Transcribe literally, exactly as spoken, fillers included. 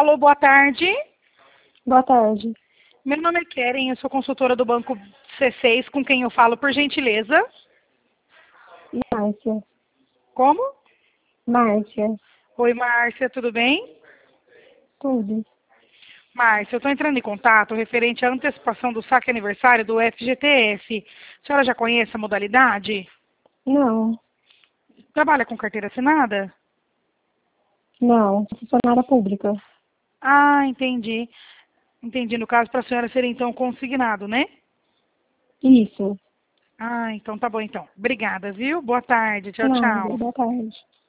Alô, boa tarde. Boa tarde. Meu nome é Keren, eu sou consultora do Banco C seis, com quem eu falo, por gentileza. Márcia. Como? Márcia. Oi, Márcia, tudo bem? Tudo. Márcia, eu estou entrando em contato referente à antecipação do saque aniversário do F G T S. A senhora já conhece a modalidade? Não. Trabalha com carteira assinada? Não. Funcionária pública. Ah, entendi. Entendi. No caso, para a senhora ser, então, consignado, né? Isso. Ah, então tá bom, então. Obrigada, viu? Boa tarde. Tchau, Nada. tchau. Boa tarde.